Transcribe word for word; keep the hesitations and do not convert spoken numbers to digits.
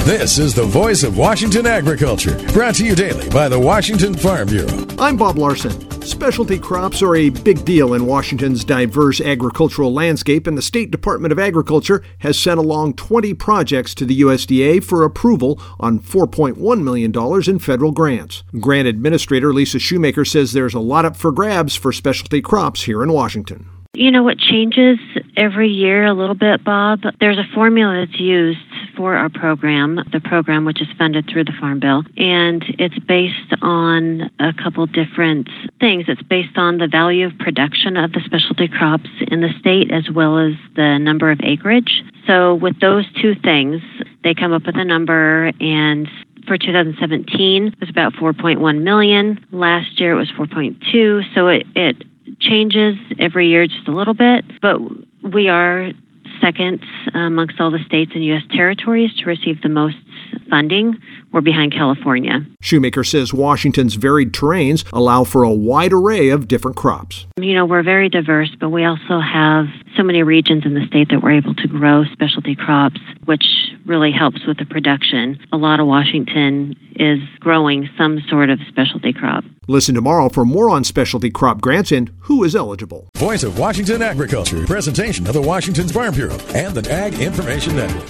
This is the Voice of Washington Agriculture, brought to you daily by the Washington Farm Bureau. I'm Bob Larson. Specialty crops are a big deal in Washington's diverse agricultural landscape, and the State Department of Agriculture has sent along twenty projects to the U S D A for approval on four point one million dollars in federal grants. Grant Administrator Lisa Shoemaker says there's a lot up for grabs for specialty crops here in Washington. You know, what changes every year a little bit, Bob? There's a formula that's used for our program, the program which is funded through the Farm Bill, and it's based on a couple different things. It's based on the value of production of the specialty crops in the state as well as the number of acreage. So with those two things, they come up with a number, and for two thousand seventeen, it was about four point one million dollars. Last year, it was four point two. So it, it changes every year just a little bit, but we are second amongst all the states and U S territories to receive the most funding. We're behind California. Shoemaker says Washington's varied terrains allow for a wide array of different crops. You know, we're very diverse, but we also have so many regions in the state that we're able to grow specialty crops, which really helps with the production. A lot of Washington is growing some sort of specialty crop. Listen tomorrow for more on specialty crop grants and who is eligible. Voice of Washington Agriculture, presentation of the Washington Farm Bureau and the Ag Information Network.